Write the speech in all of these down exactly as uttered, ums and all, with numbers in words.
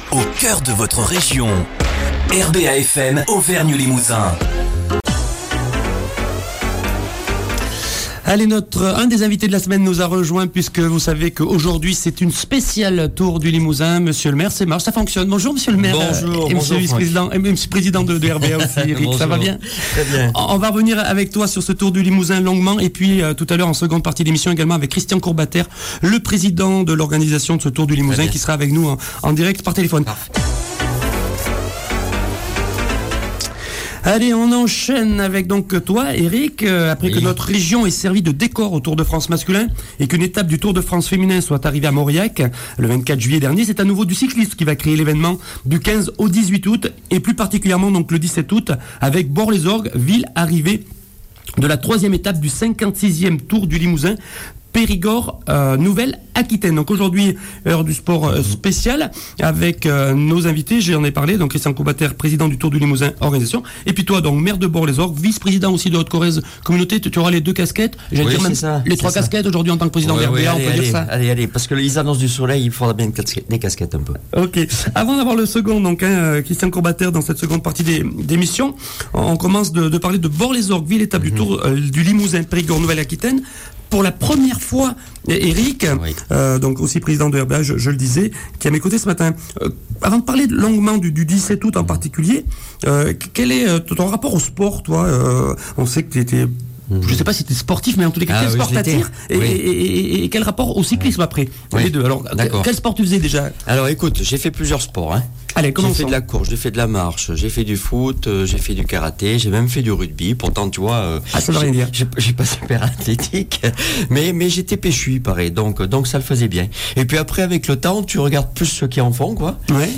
au cœur de votre région. R B A F M Auvergne-Limousin. Allez, notre, un des invités de la semaine nous a rejoint puisque vous savez qu'aujourd'hui c'est une spéciale tour du Limousin. Monsieur le maire, c'est marche, ça fonctionne. Bonjour Monsieur le maire. Bonjour. Et Monsieur le vice-président, et Monsieur le président de, de R B A aussi, Eric, ça va bien? Très bien. On va revenir avec toi sur ce tour du Limousin longuement et puis euh, tout à l'heure en seconde partie d'émission également avec Christian Courbater, le président de l'organisation de ce tour du Limousin qui sera avec nous en, en direct par téléphone. Parfait. Allez, on enchaîne avec donc toi, Eric. Euh, après oui. que notre région ait servi de décor au Tour de France masculin et qu'une étape du Tour de France féminin soit arrivée à Mauriac le vingt-quatre juillet dernier, c'est à nouveau du cycliste qui va créer l'événement du quinze au dix-huit août et plus particulièrement donc le dix-sept août avec Bord-les-Orgues, ville arrivée de la troisième étape du cinquante-sixième Tour du Limousin. Périgord, euh, Nouvelle-Aquitaine. Donc aujourd'hui, heure du sport euh, spécial avec euh, nos invités. J'en ai parlé. Donc Christian Courbater, président du Tour du Limousin, organisation. Et puis toi, donc maire de Bord-les-Orgues, vice-président aussi de Haute-Corrèze Communauté. Tu, tu auras les deux casquettes. J'allais oui, dire même ça, les trois ça. casquettes aujourd'hui en tant que président oui, de R B A. Oui, on allez, peut allez, dire ça. Allez, allez, parce que les annonces du soleil, il faudra bien des casquettes un peu. Ok. Avant d'avoir le second, donc hein, Christian Courbater, dans cette seconde partie des, d'émission, on commence de, de parler de Bord-les-Orgues, ville étape mm-hmm. du Tour euh, du Limousin, Périgord, Nouvelle-Aquitaine. Pour la première fois, Eric, oui. euh, donc aussi président de R B A, je, je le disais, qui a m'écouté ce matin. Euh, avant de parler longuement du, du dix-sept août en particulier, euh, quel est euh, ton rapport au sport, toi euh, On sait que tu étais... Mmh. Je ne sais pas si tu es sportif, mais en tous les cas, ah, quel oui, sport t'attire et, oui. et, et, et quel rapport au cyclisme après oui. Les deux. Alors, D'accord. quel sport tu faisais déjà? Alors, écoute, j'ai fait plusieurs sports. Hein. Allez, commençons. J'ai fait de la course, j'ai fait de la marche, j'ai fait du foot, euh, j'ai fait du karaté, j'ai même fait du rugby. Pourtant, tu vois, euh, ah, ça veut rien dire. J'ai, j'ai pas super athlétique, mais mais j'étais péchu, pareil. Donc donc ça le faisait bien. Et puis après, avec le temps, tu regardes plus ceux qui en font, quoi. Ouais.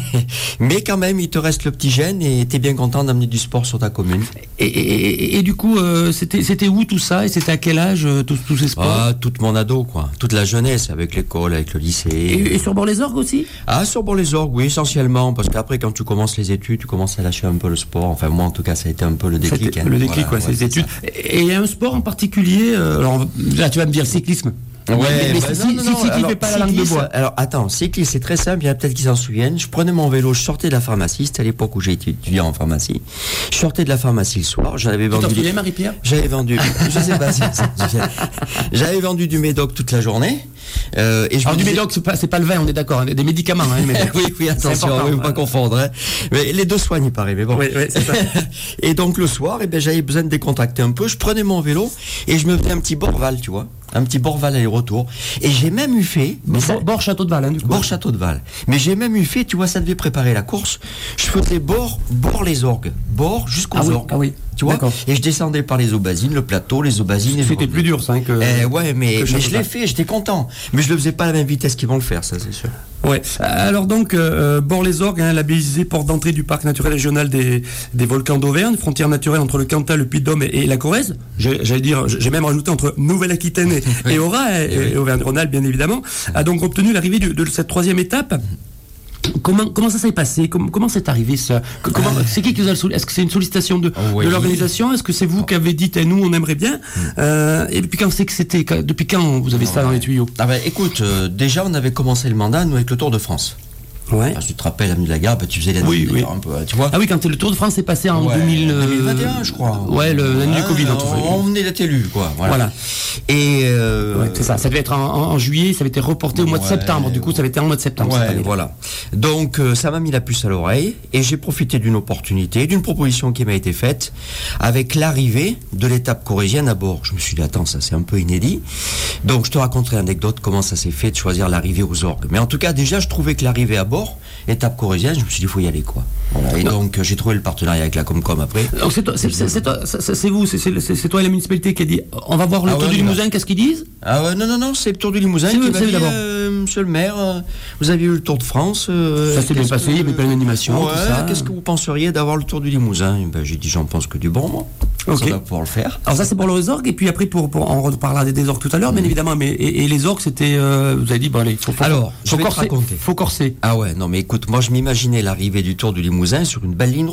Mais quand même, il te reste le petit gène et t'es bien content d'amener du sport sur ta commune. Et, et, et, et du coup, euh, c'était c'était où tout ça? Et c'était à quel âge, euh, tous, tous ces sports? Ah, toute mon ado, quoi. Toute la jeunesse, avec l'école, avec le lycée. Et, et sur Bord-les-Orgues aussi? Ah, sur Bord-les-Orgues, oui, essentiellement. Parce qu'après, quand tu commences les études, tu commences à lâcher un peu le sport. Enfin, moi, en tout cas, ça a été un peu le déclic. Hein. Le déclic, voilà, quoi, ouais, c'est les études. Ça. Et il y a un sport en particulier, euh, alors là, tu vas me dire le cyclisme. Ouais, mais, mais bah, si, non, non, si, non, si, alors, fait pas la langue de bois. Alors attends, cycliste, c'est très simple, il y a peut-être qui s'en souviennent. Je prenais mon vélo, je sortais de la pharmacie, c'était à l'époque où j'ai été étudiant en pharmacie. Je sortais de la pharmacie le soir, j'avais vendu. Tu t'en souviens, Marie-Pierre? J'avais vendu, je sais pas, c'est, c'est, j'avais vendu du Médoc toute la journée. Euh, et je alors du disais... Médoc, c'est pas, c'est pas le vin, on est d'accord, hein, des médicaments. Hein, oui, oui, attention, il ne faut pas confondre. Hein. Mais les deux soignent, il paraît, mais bon. Oui, oui, c'est ça. Et donc le soir, eh ben, j'avais besoin de décontracter un peu. Je prenais mon vélo et je me faisais un petit Borval, tu vois. Un petit Borval aller-retour. Et j'ai même eu fait... Mais ça, Bord Château de Val, hein, du coup. Bord Château de Val. Mais j'ai même eu fait, tu vois, ça devait préparer la course. Je faisais bord, bord les orgues. Bord jusqu'aux ah oui, orgues. Ah oui, tu vois. D'accord. Et je descendais par les aubazines, le plateau, les aubazines. Et c'était plus dur, ça, hein, que... Eh, ouais, mais, que mais je l'ai fait, j'étais content. Mais je le faisais pas à la même vitesse qu'ils vont le faire, ça, c'est sûr. Ouais. Alors donc, euh, Bord-les-Orgues, hein, labellisé porte d'entrée du parc naturel régional des, des volcans d'Auvergne, frontière naturelle entre le Cantal, le Puy-de-Dôme et, et la Corrèze. J'ai, j'allais dire, j'ai même rajouté entre Nouvelle-Aquitaine et, et Auray, et, et, et Auvergne-Rhône-Alpes, bien évidemment, a donc obtenu l'arrivée de, de cette troisième étape. Comment, comment ça s'est passé? Comment, comment c'est arrivé ça? Comment, c'est qui qui vous a sollicité? Est-ce que c'est une sollicitation de, oh, oui. de l'organisation? Est-ce que c'est vous qui avez dit eh, nous on aimerait bien? euh, Et depuis quand c'est que c'était? Depuis quand vous avez oh, ça ouais. dans les tuyaux? Ah ben écoute, euh, déjà on avait commencé le mandat nous avec le Tour de France. Ouais. Ah, tu te rappelles, avenue de la Gare, bah, tu faisais la oui, oui. un peu, tu vois. Ah oui, quand le Tour de France est passé en ouais, deux mille, deux mille vingt et un, je crois. Ouais, le, l'année ouais, du Covid. En tout cas. On venait d'être élu, quoi. Voilà. voilà. Et euh, ouais, c'est ça. Ça devait être en, en, en juillet, ça avait été reporté au mois de ouais, septembre. Du coup, ça avait été en mois de septembre. Ouais, voilà. Donc, euh, ça m'a mis la puce à l'oreille et j'ai profité d'une opportunité, d'une proposition qui m'a été faite avec l'arrivée de l'étape corrézienne à bord. Je me suis dit, attends, ça c'est un peu inédit. Donc, je te raconterai l'anecdote comment ça s'est fait de choisir l'arrivée aux orgues. Mais en tout cas, déjà, je trouvais que l'arrivée à bord, étape corrézienne, je me suis dit, il faut y aller, quoi. Voilà. Et non. donc, euh, j'ai trouvé le partenariat avec la Comcom après. Donc, c'est, toi, c'est, c'est, c'est, toi, c'est, c'est vous, c'est, c'est, c'est toi et la municipalité qui a dit, on va voir le ah Tour ouais, du Limousin, qu'est-ce qu'ils disent? Ah ouais, non, non, non, c'est le Tour du Limousin c'est qui eux, m'a c'est dit, d'abord. Euh, monsieur le maire, euh, vous avez eu le Tour de France. Euh, ça s'est bien passé, il y avait plein d'animations, ouais, tout ça. Qu'est-ce que vous penseriez d'avoir le Tour du Limousin? Et ben, j'ai dit, j'en pense que du bon, moi. Okay. Ça va pouvoir le faire. Alors ça c'est pour les orgues et puis après pour, pour on reparlera des, des orgues tout à l'heure, mmh. bien évidemment. Mais et, et les orgues c'était, euh, vous avez dit bon allez, faut, faut, alors faut je vais corser, te raconter. Faut corser. Ah ouais, non mais écoute, moi je m'imaginais l'arrivée du Tour du Limousin sur une belle ligne droite.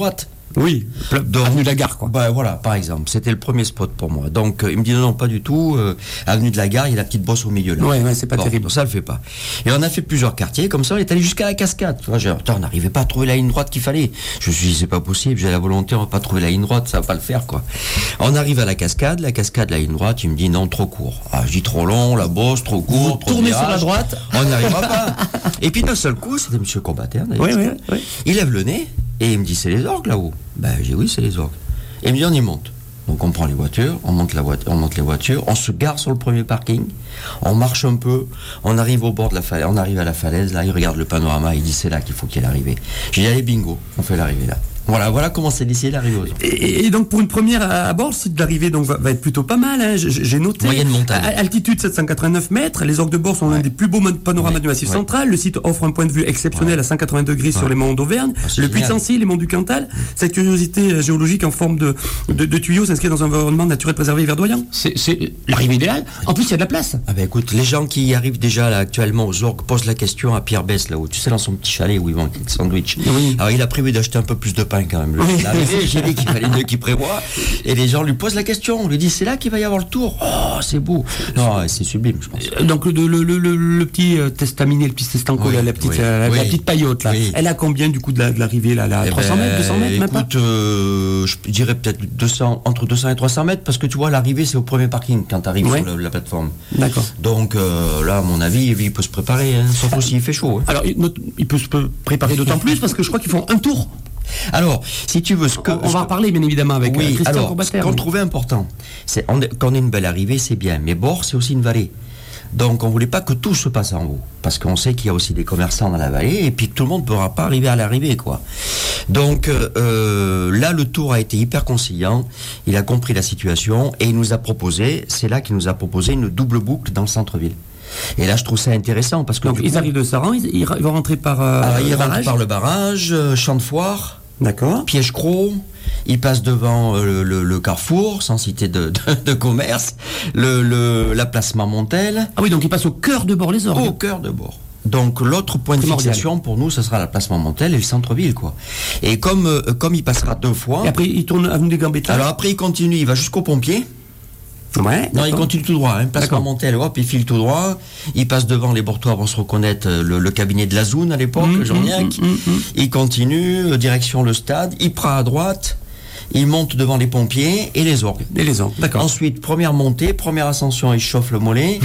Oui, donc, avenue de la Gare, quoi. Bah voilà, par exemple, c'était le premier spot pour moi. Donc euh, il me dit non, non, pas du tout. Euh, avenue de la Gare, il y a la petite bosse au milieu là. Ouais, ouais, c'est pas bon, terrible. Donc, ça le fait pas. Et on a fait plusieurs quartiers, comme ça, on est allé jusqu'à la Cascade. Tu vois, j'ai, attends, on n'arrivait pas à trouver la ligne droite qu'il fallait. Je me suis dit c'est pas possible, j'ai la volonté, on va pas trouver la ligne droite, ça va pas le faire, quoi. On arrive à la Cascade, la Cascade, la ligne droite, il me dit non, trop court. Ah, je dis trop long, la bosse, trop court. Vous trop tournez virage, sur la droite. On n'y arrivera pas. Et puis d'un seul coup, c'était Monsieur Combatter. Oui, oui, oui. Il lève le nez et il me dit c'est les orgues là-haut. Ben j'ai dit oui, c'est les orgues. Et il me dit on y monte. Donc on prend les voitures, on monte la voiture, on monte les voitures, on se gare sur le premier parking, on marche un peu, on arrive au bord de la falaise, on arrive à la falaise, là il regarde le panorama, il dit c'est là qu'il faut qu'il y ait l'arrivée. J'ai dit allez bingo, on fait l'arrivée là. Voilà, voilà comment c'est décidé l'arrivée aux orgues. Et, et donc pour une première à, à bord, le site d'arrivée donc va, va être plutôt pas mal. Hein. J'ai, j'ai noté. Moyenne montagne. À, altitude sept cent quatre-vingt-neuf mètres. Les orgues de bord sont ouais. l'un des plus beaux panoramas ouais. du Massif ouais. central. Le site offre un point de vue exceptionnel ouais. à cent quatre-vingts degrés ouais. sur les monts d'Auvergne, ah, le Puy de Sancy, les monts du Cantal. Cette curiosité géologique en forme de, de, de tuyaux s'inscrit dans un environnement naturel préservé et verdoyant. C'est, c'est l'arrivée idéale. En plus, il y a de la place. Ah ben écoute, les gens qui y arrivent déjà là actuellement aux orgues posent la question à Pierre Besse là-haut. Tu sais, dans son petit chalet où ils vendent des sandwichs. Oui. Alors il a prévu d'acheter un peu plus de pain quand même. Le, oui. J'ai dit qu'il fallait mieux qu'il prévoie. Et les gens lui posent la question. On lui dit c'est là qu'il va y avoir le tour. Oh, c'est beau. Non, c'est sublime, je pense. Donc le, le, le, le, le petit testaminet, le petit testanco, oui, la, la, petite, oui, la, oui. la petite paillote là. Oui. Elle a combien du coup de, la, de l'arrivée là, là trois cents mètres, deux cents mètres même pas. Écoute, euh, je dirais peut-être deux cents, entre deux cents et trois cents mètres parce que tu vois l'arrivée c'est au premier parking quand tu arrives ouais. sur le, la plateforme. D'accord. Donc euh, là, à mon avis, il peut se préparer. Hein, sauf aussi il fait chaud. Hein. Alors il, il peut se préparer d'autant plus parce que je crois qu'ils font un tour. Alors, si tu veux, ce que, on, on va en parler bien évidemment avec oui, Christian alors, Courbater. Ce qu'on trouvait important, c'est on, quand on a une belle arrivée, c'est bien, mais bord, c'est aussi une vallée. Donc, on voulait pas que tout se passe en haut, parce qu'on sait qu'il y a aussi des commerçants dans la vallée, et puis que tout le monde ne pourra pas arriver à l'arrivée, quoi. Donc, euh, là, le tour a été hyper conciliant. Il a compris la situation et il nous a proposé, c'est là qu'il nous a proposé une double boucle dans le centre-ville. Et là, je trouve ça intéressant parce que donc ils coup, arrivent de Saran, ils, ils vont rentrer par euh, alors, ils rentrent par le barrage, euh, Champ de Foire. D'accord. Piège-Croc, il passe devant euh, le, le Carrefour, sans citer de, de, de commerce, le, le, la place Marmontel. Ah oui, donc il passe au cœur de Bord-les-Orgues. Au cœur de Bord. Donc l'autre point de fixation pour nous, ce sera la place Marmontel et le centre-ville, quoi. Et comme euh, comme il passera deux fois. Et après il tourne avenue des Gambetta. Alors après il continue, il va jusqu'au Pompier. Ouais, non, il continue tout droit, hein, place Marmontel, hop, il file tout droit, il passe devant les Bortois pour se reconnaître le, le cabinet de la Zoune à l'époque, mmh, Jorniac, mmh, mmh, mmh. Il continue, euh, direction le stade, il prend à droite, il monte devant les pompiers et les orgues. Et les orgues, d'accord. Ensuite, première montée, première ascension, il chauffe le mollet.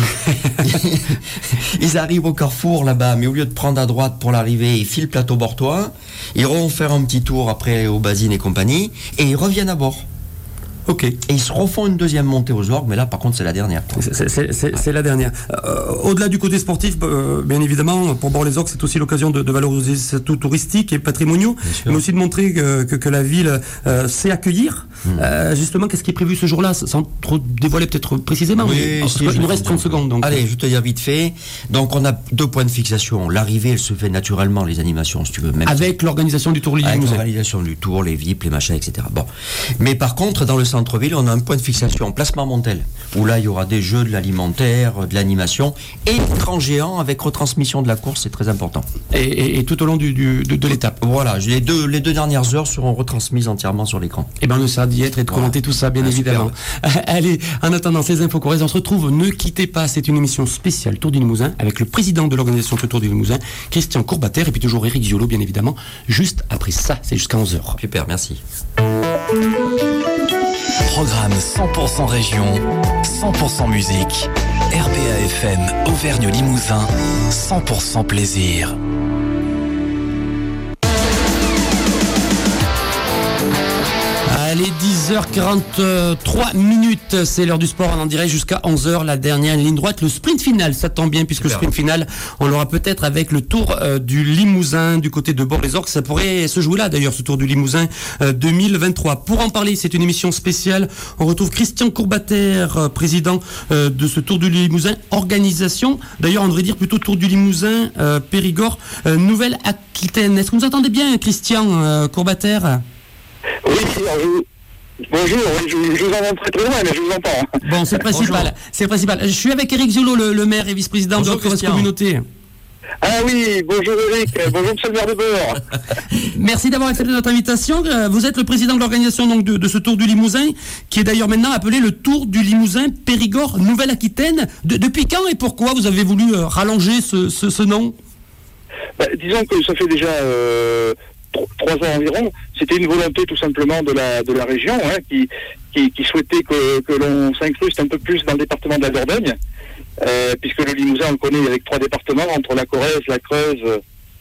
Ils arrivent au Carrefour là-bas, mais au lieu de prendre à droite pour l'arrivée, ils filent plateau Bortois, ils vont faire un petit tour après aux Basines et compagnie, et ils reviennent à bord. Ok. Et ils se refont une deuxième montée aux orgues, mais là, par contre, c'est la dernière. C'est, c'est, c'est, c'est la dernière. Euh, au-delà du côté sportif, euh, bien évidemment, pour Bord-les-Orgues, c'est aussi l'occasion de, de valoriser ces atouts touristiques et patrimoniaux, mais aussi de montrer que, que, que la ville euh, sait accueillir. Mmh. Euh, justement, qu'est-ce qui est prévu ce jour-là, sans trop dévoiler peut-être précisément. Oui, mais, si, il nous reste trente secondes. Donc. Allez, je vais te dire vite fait. Donc, on a deux points de fixation. L'arrivée, elle se fait naturellement, les animations, si tu veux. Même avec si... l'organisation du Tour Limousin. Avec l'organisation du Tour, les V I P, les machins, et cetera. Bon. Mais par contre, dans le centre-ville, on a un point de fixation, place Marmontel, où là, il y aura des jeux, de l'alimentaire, de l'animation, et écran géant avec retransmission de la course, c'est très important. Et, et, et tout au long du, du, de, de l'étape. Voilà, les deux, les deux dernières heures seront retransmises entièrement sur l'écran. Et bien, on essaiera d'y être et de voilà. commenter tout ça, bien ah, évidemment. Allez, en attendant ces infos correctes, on se retrouve, ne quittez pas, c'est une émission spéciale Tour du Limousin, avec le président de l'organisation Tour du Limousin, Christian Courbater, et puis toujours Éric Ziolo, bien évidemment, juste après ça, c'est jusqu'à onze heures. Super, merci. Programme cent pour cent région, cent pour cent musique, R B A F M Auvergne-Limousin, cent pour cent plaisir. Allez, dix heures quarante-trois minutes, c'est l'heure du sport, on en dirait jusqu'à onze heures, la dernière ligne droite, le sprint final, ça tombe bien puisque Super. Le sprint final, on l'aura peut-être avec le Tour euh, du Limousin du côté de Bord-les-Orgues, ça pourrait se jouer là d'ailleurs, ce Tour du Limousin euh, deux mille vingt-trois. Pour en parler, c'est une émission spéciale, on retrouve Christian Courbater, euh, président euh, de ce Tour du Limousin, organisation, d'ailleurs on devrait dire plutôt Tour du Limousin, euh, Périgord, euh, Nouvelle-Aquitaine. Est-ce que vous entendez bien Christian euh, Courbater ? Oui, je... bonjour, je, je vous entends très très loin, mais je vous entends. Bon, c'est le principal. C'est le principal. Je suis avec Éric Ziolo, le, le maire et vice-président Bonjour, de la communauté. Ah oui, bonjour Eric, bonjour monsieur le maire de Beur. Merci d'avoir accepté notre invitation. Vous êtes le président de l'organisation donc de, de ce Tour du Limousin, qui est d'ailleurs maintenant appelé le Tour du Limousin Périgord Nouvelle-Aquitaine. De, depuis quand et pourquoi vous avez voulu euh, rallonger ce, ce, ce nom? Bah, disons que ça fait déjà euh, trois ans environ. C'était une volonté tout simplement de la de la région hein, qui, qui qui souhaitait que, que l'on s'incruste un peu plus dans le département de la Dordogne, euh, puisque le Limousin on le connaît avec trois départements entre la Corrèze, la Creuse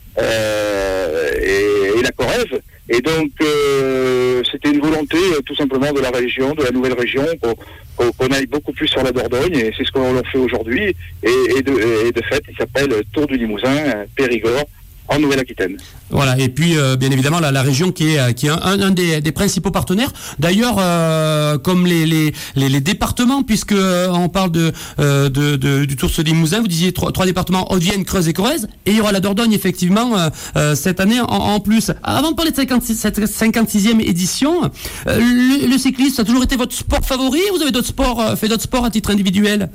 euh, et, et la Corrèze. Et donc euh, c'était une volonté euh, tout simplement de la région, de la nouvelle région, qu'on, qu'on aille beaucoup plus sur la Dordogne, et c'est ce qu'on fait aujourd'hui. Et, et, de, et de fait, il s'appelle Tour du Limousin Périgord en Nouvelle-Aquitaine. Voilà, et puis euh, bien évidemment la, la région qui est qui est un, un des, des principaux partenaires. D'ailleurs, euh, comme les, les les les départements, puisque euh, on parle de, euh, de, de du Tour du Limousin, vous disiez trois, trois départements, Haute-Vienne, Creuse et Corrèze, et il y aura la Dordogne effectivement euh, euh, cette année en, en plus. Avant de parler de cinquante-six, cette cinquante-sixième édition, euh, le, le cyclisme ça a toujours été votre sport favori, ou vous avez d'autres sports euh, fait d'autres sports à titre individuel?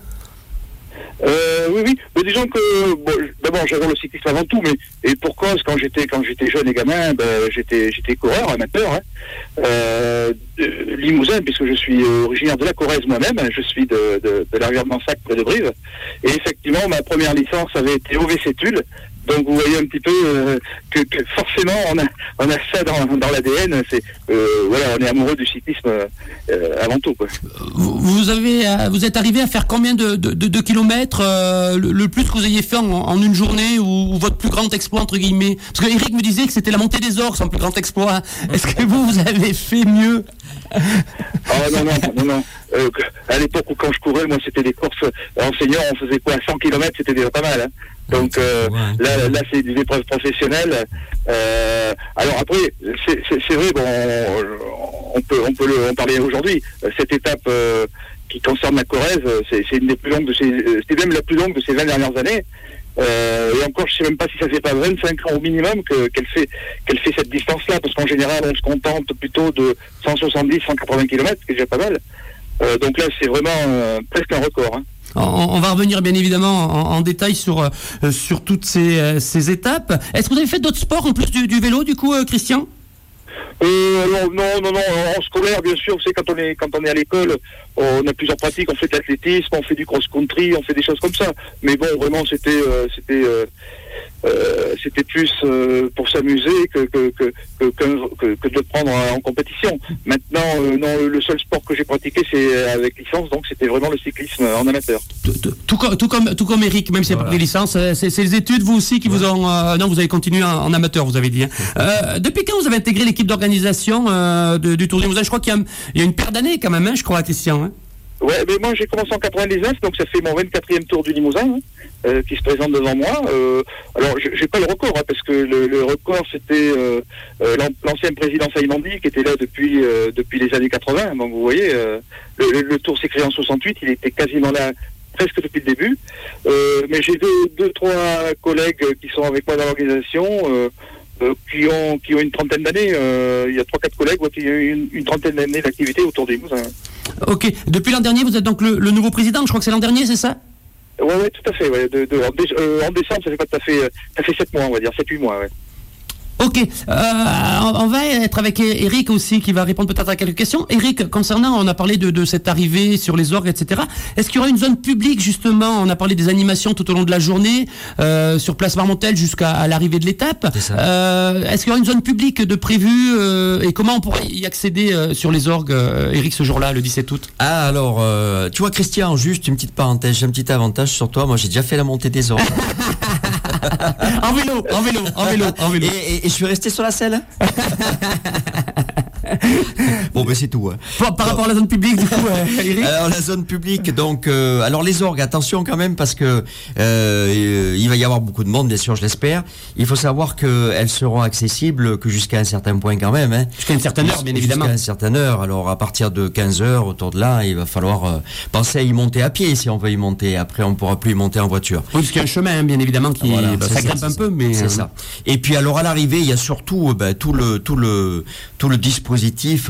Euh, oui, oui. Mais disons que bon, d'abord j'adore le cyclisme avant tout, mais et pour cause quand j'étais quand j'étais jeune et gamin, ben, j'étais j'étais coureur amateur, hein, euh, de Limousin, puisque je suis originaire de la Corrèze moi-même. Je suis de, de, de la rivière de Mansac près de Brive, et effectivement ma première licence avait été au V C Tulle. Donc vous voyez un petit peu euh, que, que forcément on a on a ça dans, dans l'A D N. C'est euh, voilà, on est amoureux du cyclisme euh, avant tout, quoi. Vous, vous avez vous êtes arrivé à faire combien de, de, de, de kilomètres euh, le, le plus que vous ayez fait en, en une journée, ou, ou votre plus grand exploit entre guillemets? Parce que Eric me disait que c'était la montée des Orgues son plus grand exploit. Est-ce que vous vous avez fait mieux? Oh non non non non. Euh, à l'époque où quand je courais, moi c'était des courses enseignants, on faisait quoi, cent kilomètres, c'était déjà pas mal, hein. Donc euh, là, là c'est des épreuves professionnelles. Euh, alors après, c'est, c'est, c'est vrai, bon, on peut, on peut le, en parler aujourd'hui. Cette étape euh, qui concerne la Corrèze, c'est, c'est une des plus longues de ces, c'était même la plus longue de ces vingt dernières années. Euh, et encore, je sais même pas si ça fait pas vingt-cinq ans au minimum que, qu'elle fait, qu'elle fait cette distance-là, parce qu'en général, on se contente plutôt de cent soixante-dix, cent quatre-vingts kilomètres, ce qui est déjà pas mal. Euh, donc là, c'est vraiment euh, presque un record, hein. On, on va revenir bien évidemment en, en détail sur euh, sur toutes ces, euh, ces étapes. Est-ce que vous avez fait d'autres sports en plus du, du vélo, du coup, euh, Christian? Euh, non, non, non, non, en scolaire, bien sûr, vous savez, quand on est, quand on est à l'école, on a plusieurs pratiques, on fait de l'athlétisme, on fait du cross-country, on fait des choses comme ça. Mais bon, vraiment, c'était, euh, c'était, euh, euh, c'était plus euh, pour s'amuser que que, que, que, que, que de le prendre en compétition. Maintenant, euh, non, le seul sport que j'ai pratiqué, c'est avec licence, donc c'était vraiment le cyclisme en amateur. Tout, tout, tout, comme, tout, comme, tout comme Eric, même si voilà. C'est pas des licences, c'est, c'est les études, vous aussi, qui ouais. vous ont... Euh, non, vous avez continué en, en amateur, vous avez dit. Hein. Euh, depuis quand vous avez intégré l'équipe d'organisation euh, de, du Tour du Limousin? Je crois qu'il y a, il y a une paire d'années quand même, hein, je crois, Christian. Hein. Ouais, mais moi j'ai commencé en quatre-vingt-dix-neuf, donc ça fait mon vingt-quatrième Tour du Limousin, hein, euh, qui se présente devant moi. Euh, alors j'ai pas le record, hein, parce que le, le record c'était euh, euh, l'ancien président Saïmandi qui était là depuis euh, depuis les années quatre-vingts. Donc vous voyez, euh, le, le Tour s'est créé en soixante-huit, il était quasiment là presque depuis le début. Euh, mais j'ai deux, deux, trois collègues qui sont avec moi dans l'organisation. Euh, Euh, qui ont qui ont une trentaine d'années. Euh, il y a trois quatre collègues ouais, qui ont une, une trentaine d'années d'activité autour des Limousin. Ok. Depuis l'an dernier, vous êtes donc le, le nouveau président. Je crois que c'est l'an dernier, c'est ça? Ouais, ouais, tout à fait. Ouais. De, de, en, dé, euh, en décembre, ça fait pas tout à fait. Ça fait sept mois, on va dire, sept huit mois. Ouais. Ok, euh, on va être avec Eric aussi qui va répondre peut-être à quelques questions. Eric, concernant, on a parlé de, de cette arrivée sur les orgues, et cetera. Est-ce qu'il y aura une zone publique justement? On a parlé des animations tout au long de la journée, euh, sur Place Marmontel jusqu'à à l'arrivée de l'étape. Euh, est-ce qu'il y aura une zone publique de prévue euh, et comment on pourrait y accéder euh, sur les orgues, euh, Eric, ce jour-là, le dix-sept août? Ah alors, euh, tu vois Christian, juste une petite parenthèse, j'ai un petit avantage sur toi. Moi, j'ai déjà fait la montée des orgues. en vélo, en vélo, en vélo, en vélo. Et, et, et je suis resté sur la selle. Bon ben c'est tout. Hein. Par, par rapport à la zone publique du coup, euh, Eric. Alors la zone publique, donc euh, alors les orgues, attention quand même parce que euh, il va y avoir beaucoup de monde, bien sûr, je l'espère. Il faut savoir que elles seront accessibles que jusqu'à un certain point quand même. Hein. Jusqu'à une certaine heure, bien évidemment. Jusqu'à une certaine heure. Alors à partir de quinze heures autour de là, il va falloir euh, penser à y monter à pied si on veut y monter. Après, on pourra plus y monter en voiture. Oui, parce qu'il y a un chemin, bien évidemment, qui voilà, bah, ça grimpe un peu, mais c'est euh... ça. Et puis alors à l'arrivée, il y a surtout bah, tout le tout le tout le dispositif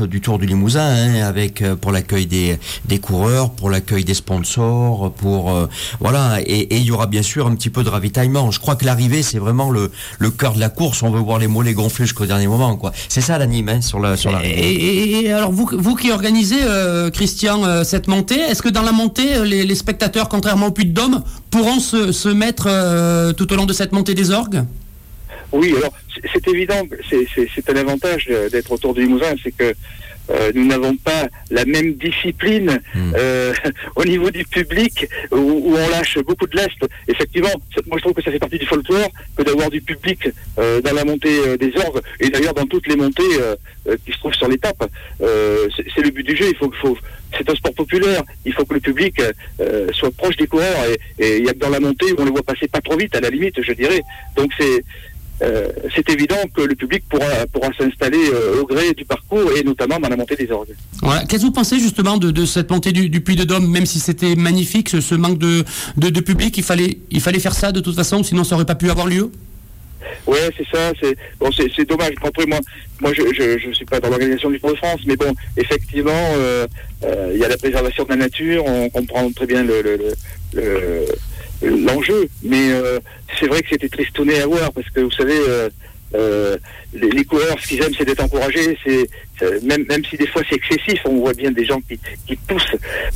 du Tour du Limousin, hein, avec euh, pour l'accueil des, des coureurs, pour l'accueil des sponsors, pour euh, voilà, et il y aura bien sûr un petit peu de ravitaillement. Je crois que l'arrivée, c'est vraiment le, le cœur de la course. On veut voir les mollets gonflés jusqu'au dernier moment, quoi. C'est ça l'anime, hein, sur la sur l'arrivée. Et, et, et alors vous vous qui organisez, euh, Christian, euh, cette montée, est-ce que dans la montée, les, les spectateurs, contrairement au Puy-de-Dôme, pourront se, se mettre euh, tout au long de cette montée des orgues? Oui, alors c'est, c'est évident, c'est, c'est, c'est un avantage d'être autour du Limousin, c'est que euh, nous n'avons pas la même discipline mmh. euh, au niveau du public où, où on lâche beaucoup de lest. Effectivement, moi je trouve que ça fait partie du folklore que d'avoir du public euh, dans la montée euh, des orgues et d'ailleurs dans toutes les montées euh, euh, qui se trouvent sur l'étape. Euh, c'est, c'est le but du jeu. Il faut, faut, c'est un sport populaire. Il faut que le public euh, soit proche des coureurs et il y a que dans la montée où on les voit passer pas trop vite, à la limite, je dirais. Donc c'est Euh, c'est évident que le public pourra, pourra s'installer euh, au gré du parcours et notamment dans la montée des orgues. Voilà. Qu'est-ce que vous pensez justement de, de cette montée du, du Puy-de-Dôme, même si c'était magnifique, ce, ce manque de, de, de public, il fallait, il fallait faire ça de toute façon, sinon ça n'aurait pas pu avoir lieu? Ouais, c'est ça. C'est bon, c'est, c'est dommage. Après, moi, moi, je, je, je suis pas dans l'organisation du Tour de France, mais bon, effectivement, il euh, euh, y a la préservation de la nature. On comprend très bien le, le, le, le l'enjeu, mais euh, c'est vrai que c'était tristouné à voir parce que vous savez, euh, euh, les, les coureurs, ce qu'ils aiment, c'est d'être encouragés. C'est, c'est même même si des fois c'est excessif, on voit bien des gens qui, qui poussent.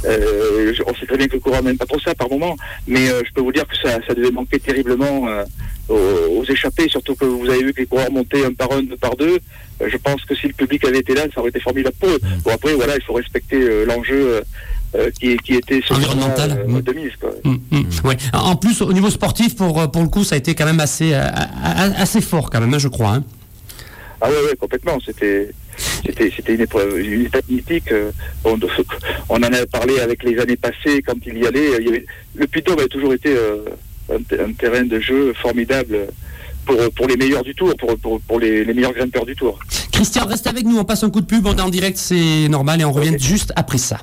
Euh, on sait très bien que le coureur n'aime pas trop ça par moment, mais euh, je peux vous dire que ça, ça devait manquer terriblement euh, aux, aux échappés, surtout que vous avez vu que les coureurs montaient un par un, deux par deux. Euh, je pense que si le public avait été là, ça aurait été formidable pour eux. Bon après, voilà, il faut respecter euh, l'enjeu. Euh, Euh, qui, qui était environnemental euh, de mise, quoi. Mmh, mmh, ouais. En plus, au niveau sportif, pour, pour le coup, ça a été quand même assez, assez fort, quand même, je crois. Hein. Ah ouais, ouais, complètement. C'était, c'était, c'était une épreuve, une étape mythique. On, on en a parlé avec les années passées, quand il y allait. Il y avait, le Puy-de-Dôme a toujours été euh, un, un terrain de jeu formidable pour, pour les meilleurs du Tour, pour, pour, pour les, les meilleurs grimpeurs du Tour. Christian, reste avec nous, on passe un coup de pub, on est en direct, c'est normal, et on revient okay. juste après ça.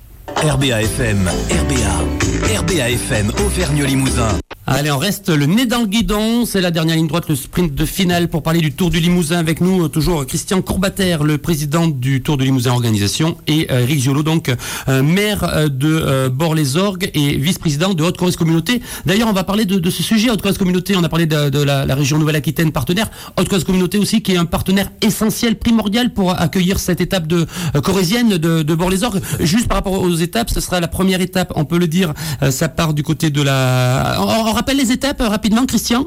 R B A F M, R B A, R B A F M, Auvergne-Limousin. Allez, on reste le nez dans le guidon, c'est la dernière ligne droite, le sprint de finale pour parler du Tour du Limousin. Avec nous, toujours Christian Courbater, le président du Tour du Limousin Organisation, et euh, Eric Giolo, donc euh, maire euh, de euh, Bord-les-Orgues et vice-président de Haute-Corrèze Communauté. D'ailleurs, on va parler de, de ce sujet, Haute-Corrèze Communauté, on a parlé de, de la, la région Nouvelle-Aquitaine partenaire, Haute-Corrèze Communauté aussi, qui est un partenaire essentiel, primordial pour accueillir cette étape de euh, corrézienne de, de Bord-les-Orgues. Juste par rapport aux étapes, ce sera la première étape, on peut le dire, euh, ça part du côté de la... On, on rappelle les étapes euh, rapidement, Christian?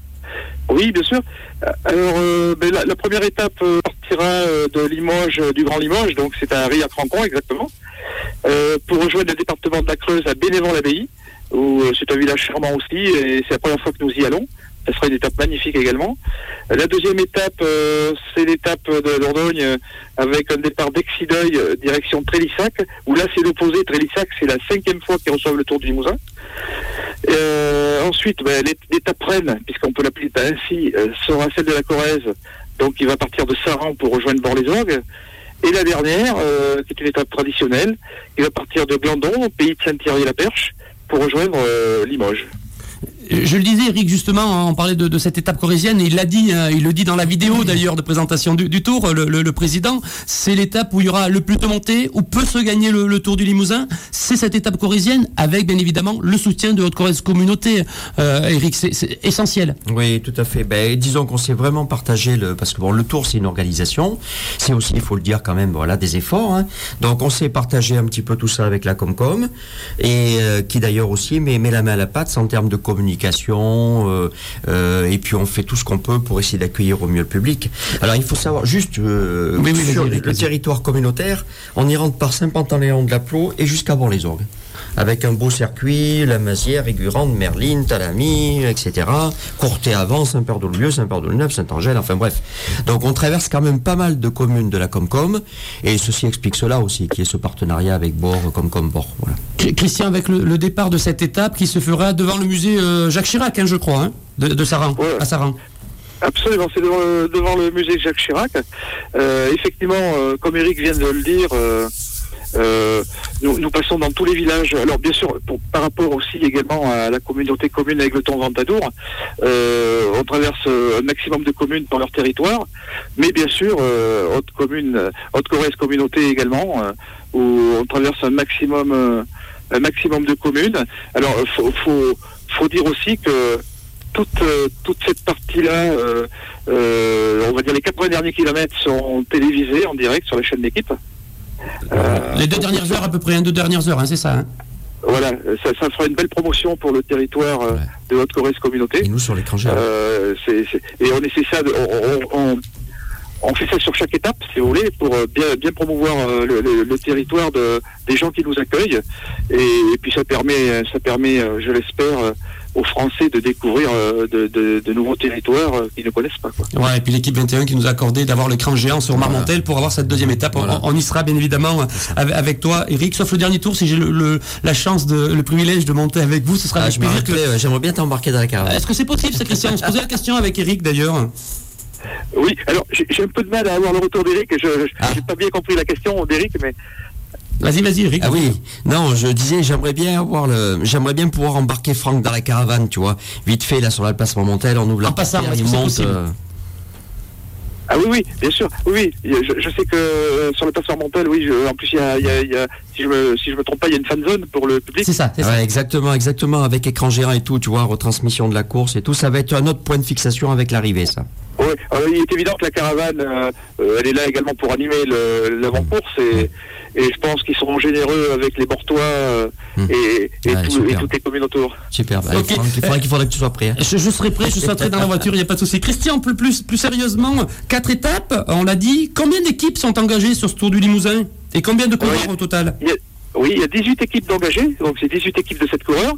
Oui, bien sûr. Alors, euh, ben, la, la première étape euh, partira euh, de Limoges, euh, du Grand Limoges, donc c'est à Rilhac-Rancon exactement, euh, pour rejoindre le département de la Creuse à Bénévent-l'Abbaye, où euh, c'est un village charmant aussi, et c'est la première fois que nous y allons. Ça sera une étape magnifique également. La deuxième étape, euh, c'est l'étape de Dordogne euh, avec un départ d'Exideuil, euh, direction Trélissac, où là c'est l'opposé. Trélissac, c'est la cinquième fois qu'ils reçoivent le Tour du Limousin. Euh, ensuite, ben, l'étape reine, puisqu'on peut l'appeler ainsi, euh, sera celle de la Corrèze. Donc il va partir de Saran pour rejoindre Bord-les-Orgues. Et la dernière, euh, qui est une étape traditionnelle, il va partir de Glandon, au pays de Saint-Thierry-la-Perche, pour rejoindre euh, Limoges. Je le disais, Eric, justement, on parlait de, de cette étape corrézienne, et il l'a dit, hein, il le dit dans la vidéo d'ailleurs de présentation du, du Tour, le, le, le président, c'est l'étape où il y aura le plus de montées, où peut se gagner le, le Tour du Limousin, c'est cette étape corrézienne, avec bien évidemment le soutien de Haute-Corrèze Communauté. Euh, Eric, c'est, c'est essentiel. Oui, tout à fait. Ben, disons qu'on s'est vraiment partagé, le, parce que bon, le Tour c'est une organisation, c'est aussi, il faut le dire quand même, voilà, des efforts. Hein. Donc on s'est partagé un petit peu tout ça avec la Comcom, et euh, qui d'ailleurs aussi met, met la main à la pâte en termes de communication. Euh, euh, et puis on fait tout ce qu'on peut pour essayer d'accueillir au mieux le public. Alors il faut savoir juste euh, oui, oui, sur vas-y, le vas-y. territoire communautaire, on y rentre par Saint-Pantaléon de la Plot et jusqu'à Bord-les-Orgues, avec un beau circuit, la Mazière, Aigurande, Merline, Talamy, et cetera. Courté-Avant, Saint-Père-d'Olieu, Saint-Père-de-Neuve, Saint-Angèle, enfin bref. Donc on traverse quand même pas mal de communes de la Comcom, et ceci explique cela aussi, qui est ce partenariat avec Bord, Comcom, Bord. Voilà. Christian, avec le, le départ de cette étape qui se fera devant le musée euh, Jacques Chirac, hein, je crois, hein, de, de Saran, ouais. à Saran. Absolument, c'est devant le, devant le musée Jacques Chirac. Euh, effectivement, euh, comme Eric vient de le dire, euh, Euh, nous, nous passons dans tous les villages. Alors bien sûr, pour, par rapport aussi également à la communauté commune avec le temps Ventadour, euh, on traverse un maximum de communes dans leur territoire, mais bien sûr, euh, haute commune, Haute-Corrèze communauté également, euh, où on traverse un maximum, euh, un maximum de communes. Alors faut, faut, faut dire aussi que toute, euh, toute cette partie-là, euh, euh, on va dire les quatre-vingts derniers kilomètres sont télévisés en direct sur la chaîne d'équipe. Euh, les deux dernières heures à peu près, hein, deux dernières heures, hein, c'est ça. Hein. Voilà, ça, ça fera une belle promotion pour le territoire euh, ouais. de Haute-Corrèze communauté. Et nous sur l'écran géant. Euh, c'est, c'est, et on essaie ça, de, on, on, on fait ça sur chaque étape, si vous voulez, pour bien, bien promouvoir euh, le, le, le territoire de, des gens qui nous accueillent. Et, et puis ça permet, ça permet, euh, je l'espère, euh, aux Français de découvrir euh, de, de, de nouveaux territoires euh, qu'ils ne connaissent pas. Quoi. Ouais, et puis l'équipe vingt et un qui nous a accordé d'avoir l'écran géant sur Marmontel voilà. pour avoir cette deuxième étape. Voilà. On, on y sera bien évidemment avec, avec toi, Eric. Sauf le dernier tour, si j'ai le, le, la chance, de, le privilège de monter avec vous, ce sera ah, avec plaisir. Que... Ouais, j'aimerais bien t'embarquer dans la caravane. Est-ce que c'est possible, ça, Christian? On se posait la question avec Eric d'ailleurs. Oui, alors j'ai, j'ai un peu de mal à avoir le retour d'Eric. Je n'ai ah. pas bien compris la question d'Eric, mais... Vas-y, vas-y, Eric. Ah oui, non, je disais, j'aimerais bien avoir le, j'aimerais bien pouvoir embarquer Franck dans la caravane, tu vois, vite fait là sur la place Marmontel, on ouvre la en passant, portière, il monte. Euh... Ah oui, oui, bien sûr, oui, oui. Je, je sais que euh, sur la place Marmontel, oui, je, en plus il y a, il y a, il y a si je me, si je me trompe pas, il y a une fan zone pour le public. C'est ça, c'est ouais, ça. Exactement, exactement, avec écran géant et tout, tu vois, retransmission de la course et tout, ça va être un autre point de fixation avec l'arrivée, ça. Oui, alors, il est évident que la caravane, euh, elle est là également pour animer le, l'avant-course et, et je pense qu'ils seront généreux avec les Bortois euh, mmh. et, et, ouais, tout, et toutes les communes autour. Super, bah, okay. il, faudrait, qu'il faudrait que tu sois prêt. Hein. Je, je serai prêt, je serai prêt dans la voiture, il n'y a pas de souci. Christian, plus, plus, plus sérieusement, quatre étapes, on l'a dit, combien d'équipes sont engagées sur ce Tour du Limousin et combien de coureurs oui, au total? il y a, Oui, il y a dix-huit équipes d'engagés, donc c'est dix-huit équipes de sept coureurs.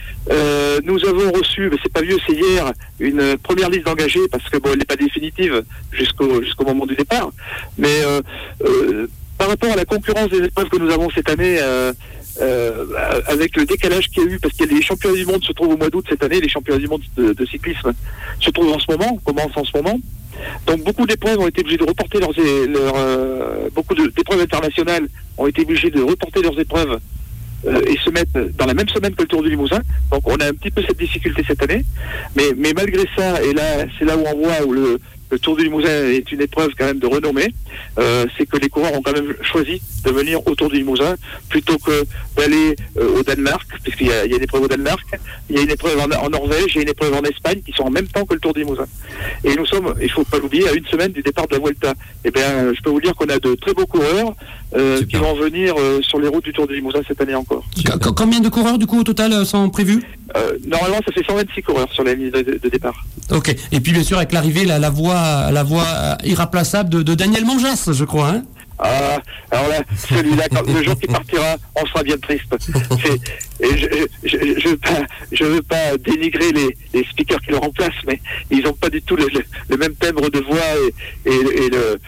Euh, nous avons reçu, mais c'est pas vieux, c'est hier, une première liste d'engagés parce que bon, elle n'est pas définitive jusqu'au jusqu'au moment du départ. Mais euh, euh, par rapport à la concurrence des épreuves que nous avons cette année, euh, euh, avec le décalage qu'il y a eu, parce que les championnats du monde se trouvent au mois d'août cette année, les championnats du monde de, de cyclisme se trouvent en ce moment, commencent en ce moment. Donc beaucoup d'épreuves ont été obligées de reporter leurs, leurs euh, beaucoup de, d'épreuves internationales ont été obligées de reporter leurs épreuves. Euh, et se mettre dans la même semaine que le Tour du Limousin. Donc on a un petit peu cette difficulté cette année. Mais, mais malgré ça, et là c'est là où on voit où le, le Tour du Limousin est une épreuve quand même de renommée, euh, c'est que les coureurs ont quand même choisi de venir au Tour du Limousin plutôt que d'aller euh, au Danemark, puisqu'il y a, il y a une épreuve au Danemark, il y a une épreuve en, en Norvège, il y a une épreuve en Espagne qui sont en même temps que le Tour du Limousin. Et nous sommes, il faut pas l'oublier, à une semaine du départ de la Vuelta. Eh bien, je peux vous dire qu'on a de très beaux coureurs euh, qui vont venir euh, sur les routes du Tour du Limousin cette année encore. C- combien de coureurs du coup au total sont prévus? euh, Normalement, ça fait cent vingt-six coureurs sur la ligne de, de, de départ. Ok. Et puis bien sûr avec l'arrivée, la, la voie, la voie irremplaçable de, de Daniel Manjas, je crois. Hein Ah, alors là, celui-là, quand, le jour qui partira, on sera bien triste. C'est, et je je, je, je veux pas, je veux pas dénigrer les, les speakers qui le remplacent, mais ils n'ont pas du tout le, le, le même timbre de voix et, et, et le,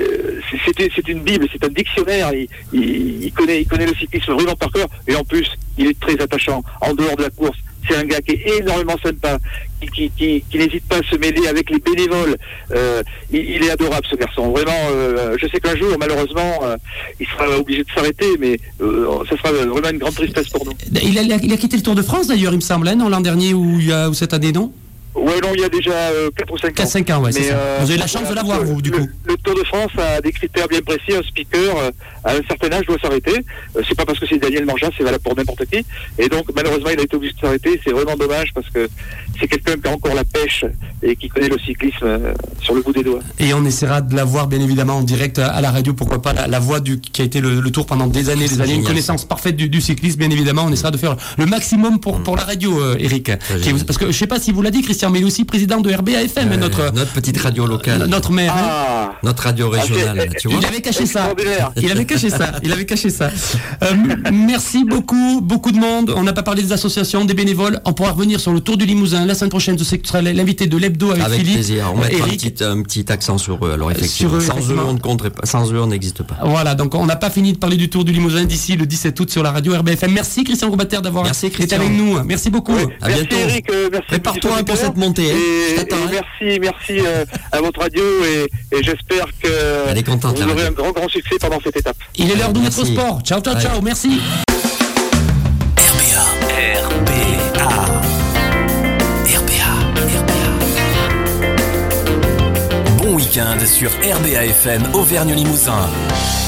et c'est, c'est une bible, c'est un dictionnaire. Il, il, il connaît, il connaît le cyclisme vraiment par cœur, et en plus, il est très attachant en dehors de la course. C'est un gars qui est énormément sympa, qui, qui, qui, qui n'hésite pas à se mêler avec les bénévoles. Euh, il, il est adorable, ce garçon. Vraiment, euh, je sais qu'un jour, malheureusement, euh, il sera obligé de s'arrêter, mais euh, ça sera vraiment une grande tristesse pour nous. Il a, il a quitté le Tour de France, d'ailleurs, il me semble, hein, non, l'an dernier ou, il y a, ou cette année, non? Ouais, non, il y a déjà euh, quatre ou cinq ans. quatre cinq ans, ouais, c'est ça. Euh, vous avez la chance de l'avoir, vous, du le, coup. Le Tour de France a des critères bien précis. Un speaker, euh, à un certain âge, doit s'arrêter. Euh, c'est pas parce que c'est Daniel Manjas, c'est valable pour n'importe qui. Et donc, malheureusement, il a été obligé de s'arrêter. C'est vraiment dommage parce que c'est quelqu'un qui a encore la pêche et qui connaît le cyclisme euh, sur le bout des doigts. Et on essaiera de l'avoir, bien évidemment, en direct à la radio. Pourquoi pas la, la voix du, qui a été le, le Tour pendant des années, des années. Une connaissance parfaite du, du cyclisme, bien évidemment. On essaiera de faire le maximum pour, pour la radio, euh, Eric. Qui, parce que je sais pas si vous l'a dit, Christian, mais il est aussi président de R B A F M, euh, notre, notre petite radio locale, notre maire, ah, hein, notre radio régionale, ah, tu vois. Il avait caché ça. Il avait caché ça. Il avait caché ça. Euh, merci beaucoup, beaucoup de monde. On n'a pas parlé des associations, des bénévoles. On pourra revenir sur le Tour du Limousin la semaine prochaine. Je sais que tu seras l'invité de l'hebdo avec, avec Philippe. Avec plaisir. On mettra un petit, un petit accent sur eux. Alors effectivement, eux, sans effectivement. eux, on ne compterait pas. Sans eux, on n'existe pas. Voilà. Donc on n'a pas fini de parler du Tour du Limousin d'ici le dix-sept août sur la radio R B F M. Merci Christian Groubater d'avoir merci, été avec nous. Merci beaucoup. Oui, à merci bientôt. Eric, euh, merci prépare-toi pour cette montée. Et, hein. Je et t'attends. Merci, merci euh, à votre radio et, et j'espère j'espère que Elle est contente, vous aurez un grand, grand succès pendant cette étape. Il est l'heure de mettre au Merci. sport. Ciao, ciao, Ouais. ciao, merci. R B A, R B A, R B A, R B A. Bon week-end sur R B A F M Auvergne Limousin.